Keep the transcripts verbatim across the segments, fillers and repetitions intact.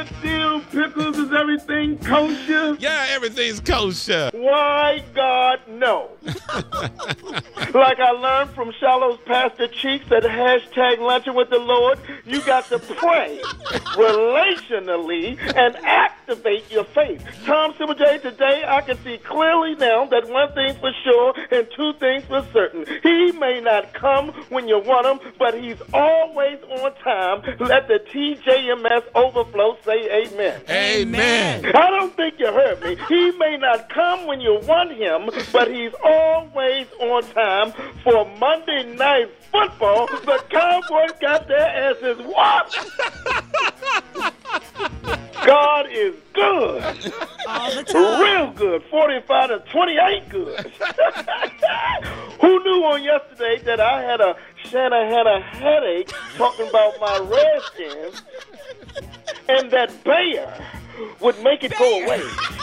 dill pickles? Is everything kosher? Yeah, everything's kosher. Why, God, no. Like I learned from Shallows Pastor Cheeks at hashtag luncheon with the Lord, you got to pray relationally and activate your faith. Tom Silverjay, today I can see clearly now that one thing's for sure and two things for certain. He may not come when you want him, but he's always on time. Let the T J M S overflow say amen. Amen. I don't think you heard me. He may not come when you want him, but he's always on time for Monday Night Football. The Cowboys got their asses whooped. God is good. All the time. Real good. forty-five to twenty-eight good. Who knew on yesterday that I had a Shanna had a headache talking about my Redskins and that Bayer would make it go away.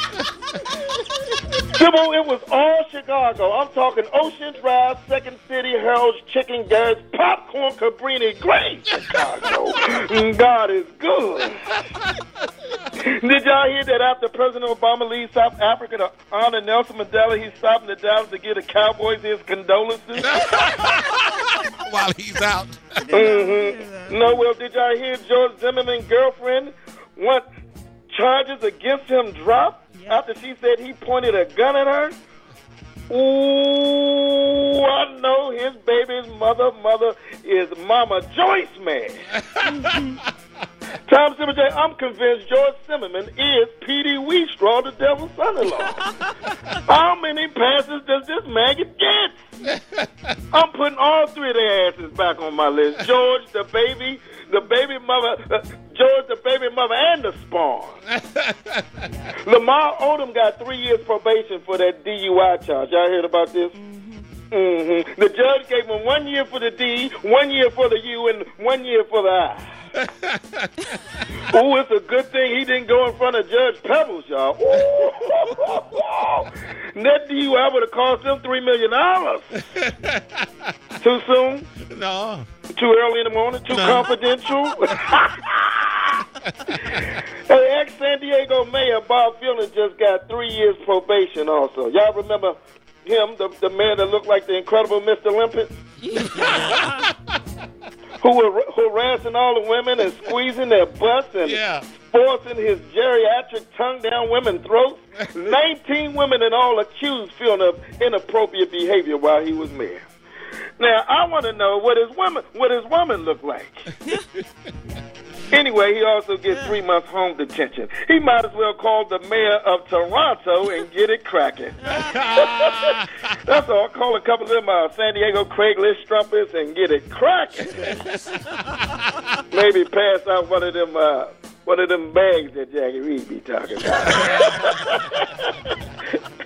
Sybil, it was all Chicago. I'm talking Ocean Drive, Second City, Harold's Chicken, Garrett's Popcorn, Cabrini, Great Chicago. God is good. Did y'all hear that after President Obama leaves South Africa to honor Nelson Mandela, he's stopping the Dallas to give the Cowboys his condolences? While he's out. Mm-hmm. No, well, did y'all hear George Zimmerman's girlfriend want charges against him dropped after she said he pointed a gun at her? Ooh, I know his baby's mother, mother is Mama Joyce, man. Tom Silverjay, I'm convinced George Zimmerman is Petey Wheatstraw, the devil's son-in-law. How many passes does this maggot get? I'm putting all three of their asses back on my list. George, the baby, the baby mother, uh, George, the baby mother, and the spawn. Lamar Odom got three years probation for that D U I charge. Y'all heard about this? Mm-hmm. The judge gave him one year for the D, one year for the U, and one year for the I. Ooh, it's a good thing he didn't go in front of Judge Pebbles, y'all. Ooh. That D U I would have cost them three million dollars. Too soon? No. Too early in the morning? Too No. confidential? Hey, ex-San Diego Mayor Bob Fielding just got three years probation also. Y'all remember him, the, the man that looked like the incredible Mister Olympus? Who were harassing all the women and squeezing their butts and Yeah. forcing his geriatric tongue down women's throats. nineteen women in all accused Fielding of inappropriate behavior while he was mayor. Now, I want to know what his woman, what his woman looked like. Anyway, he also gets three months home detention. He might as well call the mayor of Toronto and get it cracking. That's all. Call a couple of them uh, San Diego Craigslist strumpets and get it cracking. Maybe pass out one of them, uh, one of them bags that Jackie Reed be talking about.